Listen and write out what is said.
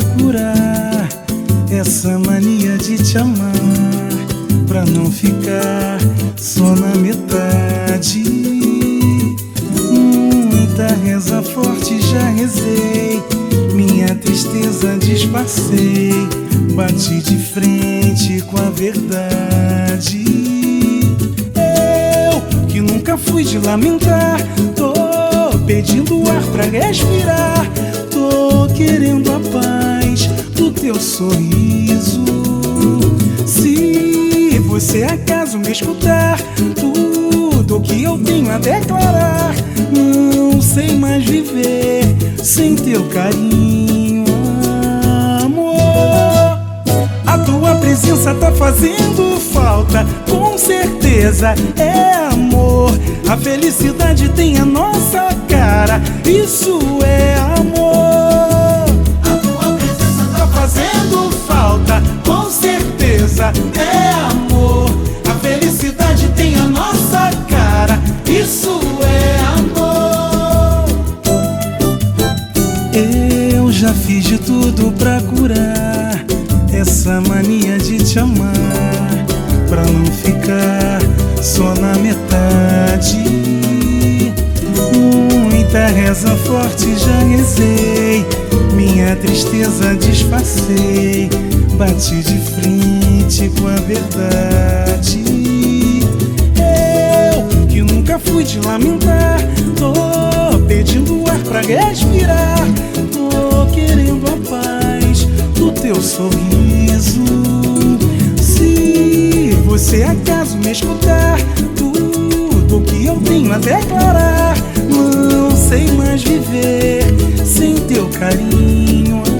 curar essa mania de te amar, pra não ficar só na metade. Muita reza forte já rezei, minha tristeza disfarcei, bati de frente com a verdade. Eu que nunca fui de lamentar, tô pedindo ar pra respirar, tô querendo a paz do teu sorriso. Se você acaso me escutar, tudo que eu tenho a declarar, não sei mais viver sem teu carinho, amor. A tua presença tá fazendo falta, com certeza é amor. A felicidade tem a nossa cara, isso é amor. A tua presença tá fazendo falta, com certeza é amor. A felicidade tem a nossa cara, isso é amor. Eu já fiz de tudo pra curar essa mania de te amar, pra não ficar só na metade. Muita reza forte já rezei, minha tristeza disfarcei, bati de frente com a verdade. Eu que nunca fui de lamentar, tô pedindo ar pra respirar, tô querendo a paz do teu sorriso. Se você acaso me escutar, tudo que eu tenho a declarar, não sei mais viver sem teu carinho,